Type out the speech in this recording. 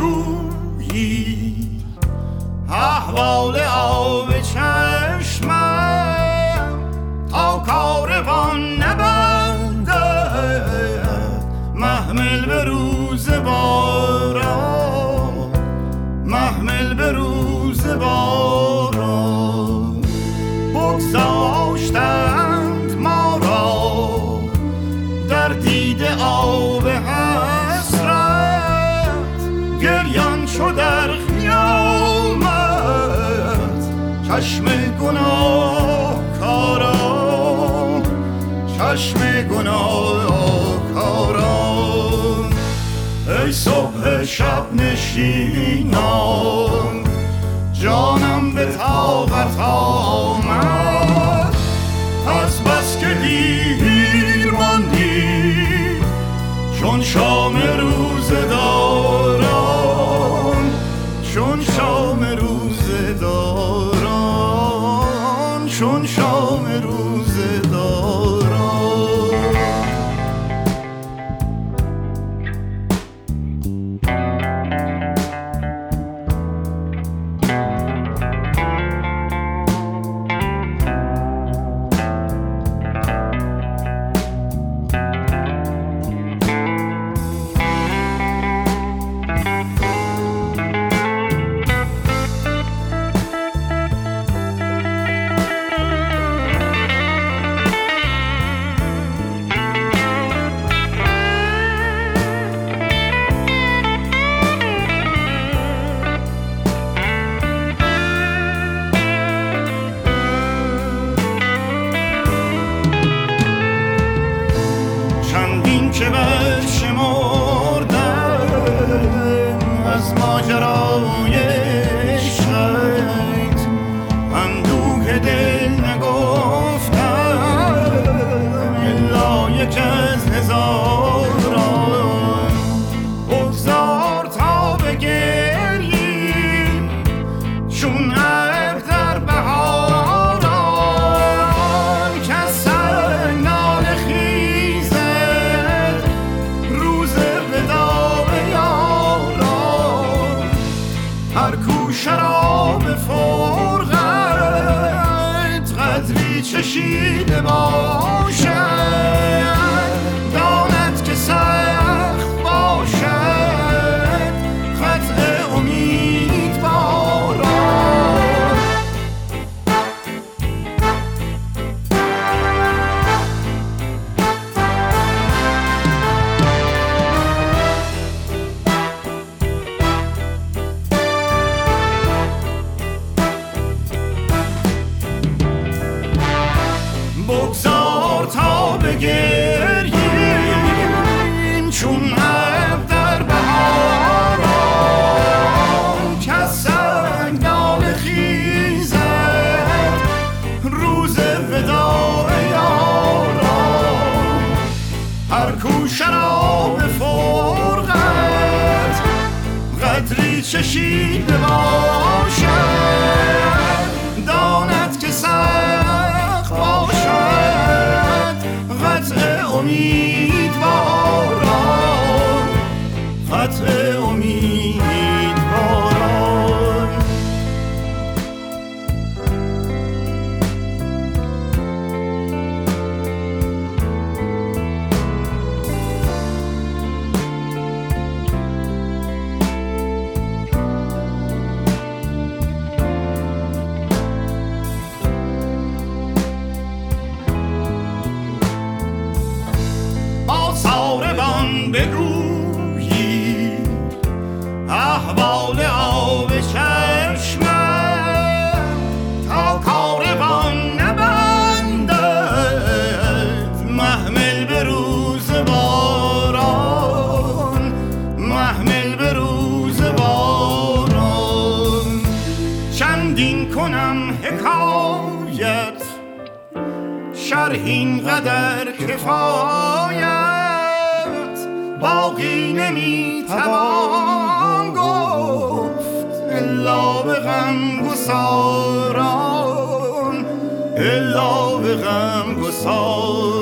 بگویی احوال آب چشمم تا کاروان نبندد محمل به روز باران، محمل به روز باران. بگذاشتند ما را در دیده آب حسرت، گریان چو در قیامت چشم گناه کاران، چشم گناه کاران. ای صبح شب نشینان جانم به طاقت آمد، از بس که دیر ماندی چون شام روزداران، چون شام روزداران، چون شام روزداران. که برشمردم از ماجرای عشقت، اندوه دل نگفتم الا یک از هزاران. بگذار تا بگریم چون ابر در بهاران، که از سنگ ناله خیزد روز وداع یاران. هر کو شراب فرقت قدری چشیده باشد، داند که سخت باشد قطع امیدواران. بگذار تا بگریم چون ابر در بهاران، که از سنگ ناله خیزد روز وداع یاران. هر کو شراب فرقت قدری چشیده باشد، داند که سخت باشد قطع امیدواران، قطع امیدواران. ساربان بگویی احوال آب چشمم تا کاروان نبندد محمل به روز باران، محمل به روز باران. چندین کنم حکایت شرحین قدر کفایت، باقی نمیتوان گفت الا به غم گساران، الا به غم گساران.